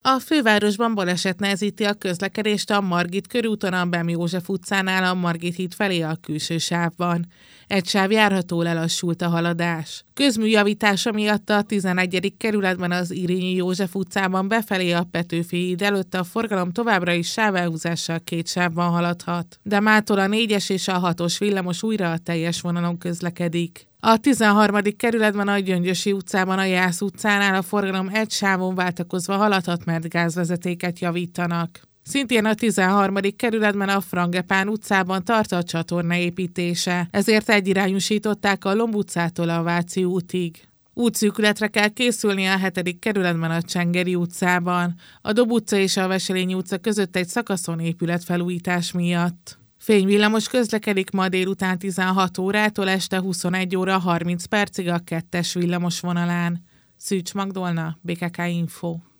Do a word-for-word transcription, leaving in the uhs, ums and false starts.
A fővárosban baleset nehezíti a közlekedést a Margit körúton, a Bem József utcánál a Margit híd felé a külső sávban. Egy sáv járható, lelassult a haladás. Közműjavítása miatt a tizenegyedik kerületben az Irényi József utcában befelé a Petőfi híd előtt a forgalom továbbra is sávelhúzással két sávban haladhat. De mától a négyes és a hatos villamos újra a teljes vonalon közlekedik. A tizenharmadik kerületben a Gyöngyösi utcában a Jász utcánál a forgalom egy sávon váltakozva haladhat, mert gázvezetéket javítanak. Szintén a tizenharmadik kerületben a Frangepán utcában tart a csatorna építése, ezért egyirányúsították a Lomb utcától a Váci útig. Útszűkületre kell készülni a hetedik kerületben a Csengeri utcában, a Dob utca és a Veselényi utca között egy szakaszon épületfelújítás miatt. Fényvillamos közlekedik ma délután tizenhat órától este huszonegy óra harminc percig a kettes villamos vonalán. Szűcs Magdolna, bé ká ká Info.